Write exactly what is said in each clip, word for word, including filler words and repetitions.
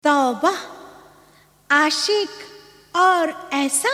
तौबा, आशिक और ऐसा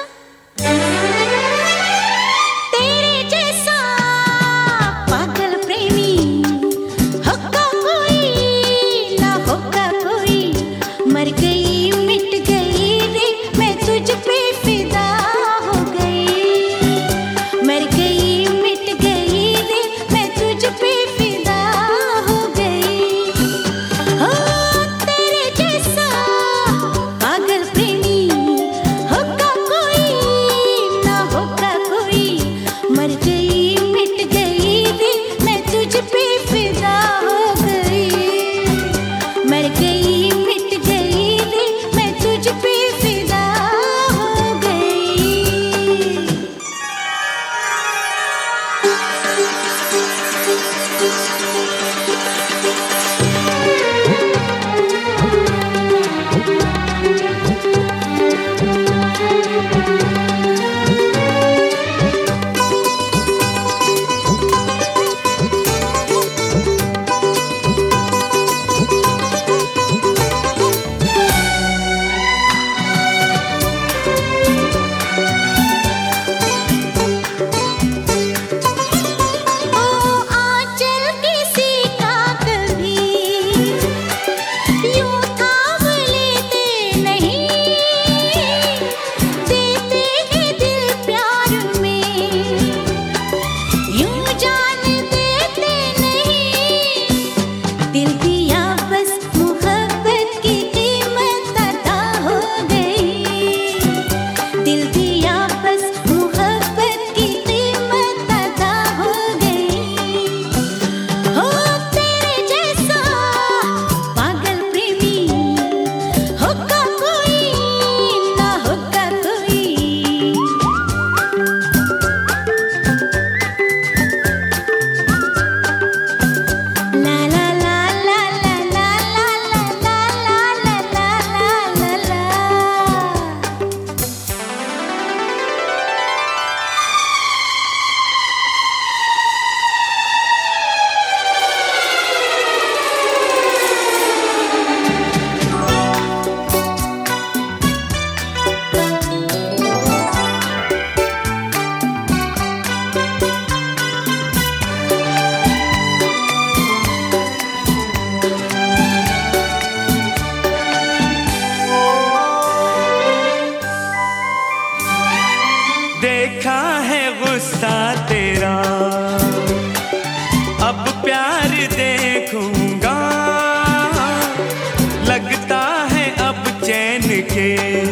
तेरे जैसा पागल प्रेमी होगा कोई ना होगा कोई। मर गई मिट गई रे मैं तुझ पे फिदा हो गई। मर गई मिट गई रे मैं तुझ पे फिदा हो गई। हो तेरे जैसा पागल प्रेमी होगा कोई ना होगा कोई। मर गई मिट गई रे मैं तुझ पे फिदा हो गई। मर गई मिट गई रे मैं तुझ पे फिदा हो गई। देखा है गुस्सा तेरा अब प्यार देखूंगा। लगता है अब चैन के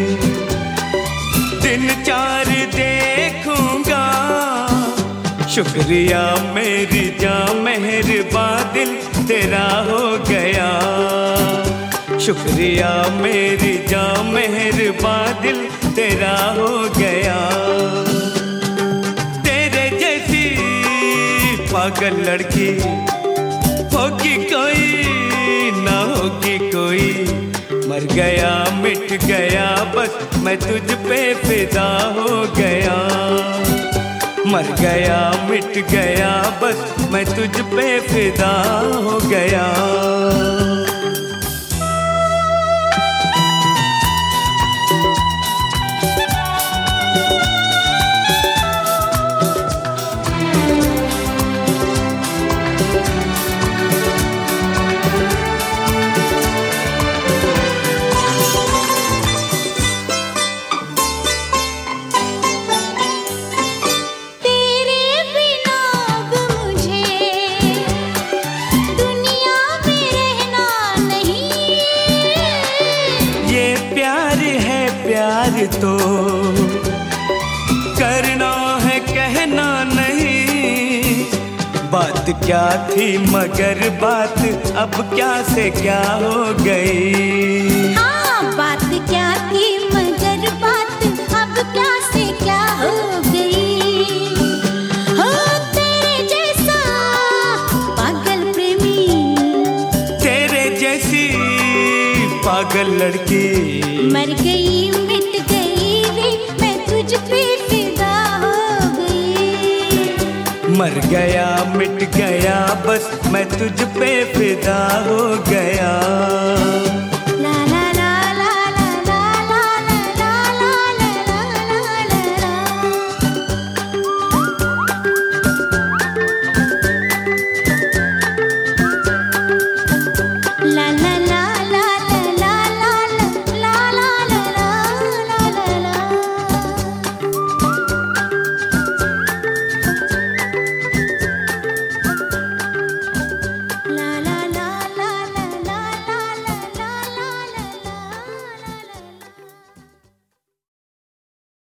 दिन चार देखूंगा। शुक्रिया मेरी जान मेहरबा दिल तेरा हो गया। शुक्रिया मेरी जान मेहरबा दिल तेरा हो गया। तेरे जैसी पागल लड़की होगी कोई ना होगी कोई। मर गया मिट गया बस मैं तुझ पे फिदा हो गया। मर गया मिट गया बस मैं तुझ पे फिदा हो गया। प्यार तो करना है कहना नहीं। बात क्या थी मगर बात अब क्या से क्या हो गई। हाँ बात क्या थी मगर बात अब क्या से क्या हो गई। हो तेरे जैसा पागल प्रेमी तेरे जैसी पागल लड़की मर गई मिट गई रे मैं तुझ पे फिदा हो गई। मर गया मिट गया बस मैं तुझ पे फिदा हो गया।